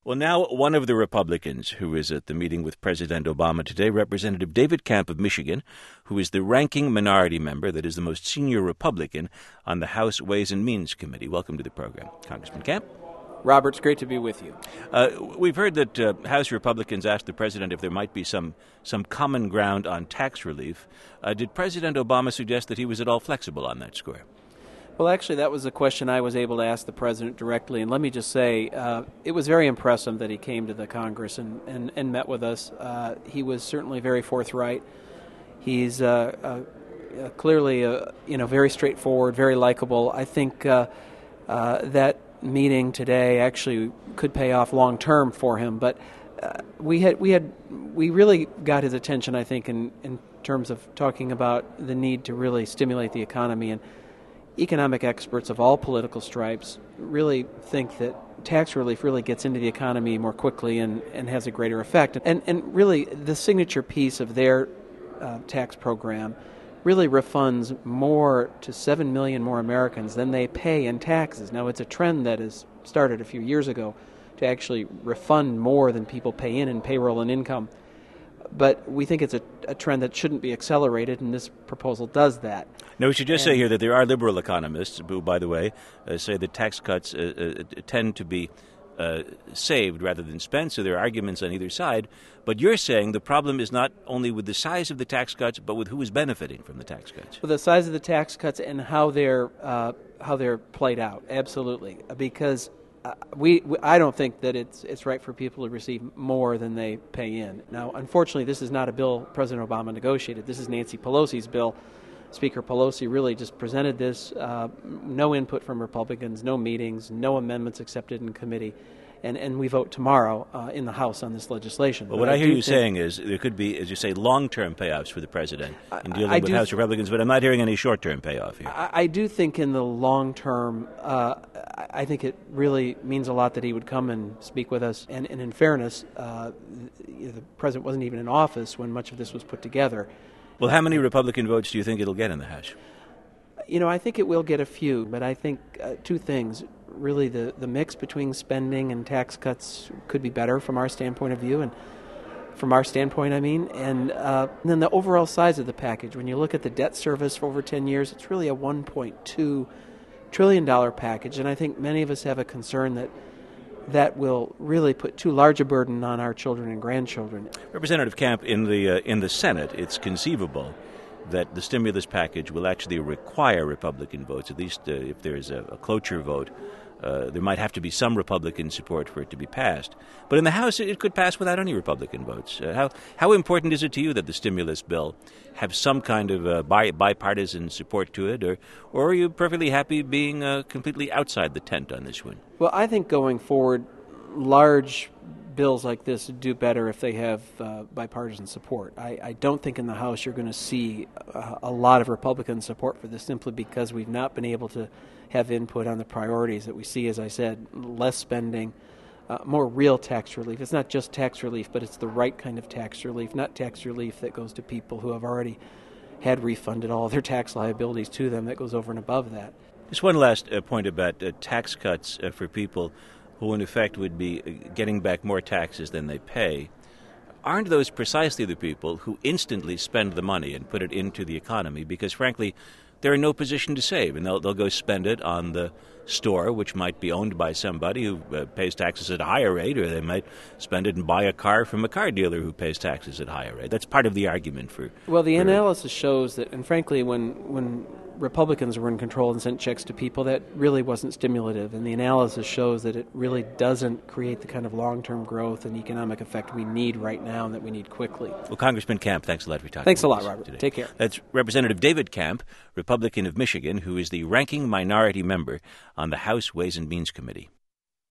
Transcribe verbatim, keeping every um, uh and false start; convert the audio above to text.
Well, now one of the Republicans who is at the meeting with President Obama today, Representative David Camp of Michigan, who is the ranking minority member, that is the most senior Republican on the House Ways and Means Committee. Welcome to the program, Congressman Camp. Robert, it's great to be with you. Uh, we've heard that uh, House Republicans asked the president if there might be some, some common ground on tax relief. Uh, did President Obama suggest that he was at all flexible on that score? Well, actually, that was a question I was able to ask the president directly. And let me just say, uh, it was very impressive that he came to the Congress and, and, and met with us. Uh, he was certainly very forthright. He's uh, uh, uh, clearly uh, you know, very straightforward, very likable. I think uh, uh, that meeting today actually could pay off long term for him. But uh, we had we had we really got his attention, I think, in, in terms of talking about the need to really stimulate the economy. And economic experts of all political stripes really think that tax relief really gets into the economy more quickly and, and has a greater effect. And and really, the signature piece of their uh, tax program really refunds more to seven million more Americans than they pay in taxes. Now, it's a trend that has started a few years ago to actually refund more than people pay in in payroll and income. But we think it's a, a trend that shouldn't be accelerated, and this proposal does that. Now, we should just and, say here that there are liberal economists who, by the way, uh, say that tax cuts uh, uh, tend to be uh, saved rather than spent, so there are arguments on either side. But you're saying the problem is not only with the size of the tax cuts, but with who is benefiting from the tax cuts. Well, the size of the tax cuts and how they're uh, how they're played out, absolutely. Because uh, we, we I don't think that it's it's right for people to receive more than they pay in. Now, unfortunately, this is not a bill President Obama negotiated. This is Nancy Pelosi's bill. Speaker Pelosi really just presented this, uh, no input from Republicans, no meetings, no amendments accepted in committee, and, and we vote tomorrow uh, in the House on this legislation. Well, what I, I hear you saying is there could be, as you say, long-term payoffs for the president in dealing I with House Republicans, but I'm not hearing any short-term payoff here. I, I do think in the long term, uh, I think it really means a lot that he would come and speak with us, and, and in fairness, uh, the, the president wasn't even in office when much of this was put together. Well, how many Republican votes do you think it'll get in the House? You know, I think it will get a few, but I think uh, two things. Really, the, the mix between spending and tax cuts could be better from our standpoint of view, and from our standpoint, I mean, and, uh, and then the overall size of the package. When you look at the debt service for over ten years, it's really a one point two trillion dollars package, and I think many of us have a concern that that will really put too large a burden on our children and grandchildren. Representative Camp, in the uh, in the Senate, it's conceivable that the stimulus package will actually require Republican votes, at least uh, if there's a, a cloture vote. Uh, there might have to be some Republican support for it to be passed. But in the House, it could pass without any Republican votes. Uh, how how important is it to you that the stimulus bill have some kind of uh, bi- bipartisan support to it, or, or are you perfectly happy being uh, completely outside the tent on this one? Well, I think going forward, large bills like this do better if they have uh, bipartisan support. I, I don't think in the House you're going to see uh, a lot of Republican support for this, simply because we've not been able to have input on the priorities that we see. As I said, less spending, uh, more real tax relief. It's not just tax relief, but it's the right kind of tax relief, not tax relief that goes to people who have already had refunded all of their tax liabilities to them. That goes over and above that. Just one last uh, point about uh, tax cuts uh, for people who in effect would be getting back more taxes than they pay. Aren't those precisely the people who instantly spend the money and put it into the economy? Because frankly, they're in no position to save, and they'll, they'll go spend it on the store, which might be owned by somebody who uh, pays taxes at a higher rate, or they might spend it and buy a car from a car dealer who pays taxes at a higher rate. That's part of the argument for... Well, the for, analysis shows that, and frankly, when when Republicans were in control and sent checks to people, that really wasn't stimulative, and the analysis shows that it really doesn't create the kind of long-term growth and economic effect we need right now and that we need quickly. Well, Congressman Camp, thanks a lot for talking Thanks a to lot, us Robert. today. Take care. That's Representative David Camp, Republican of Michigan, who is the ranking minority member on the House Ways and Means Committee.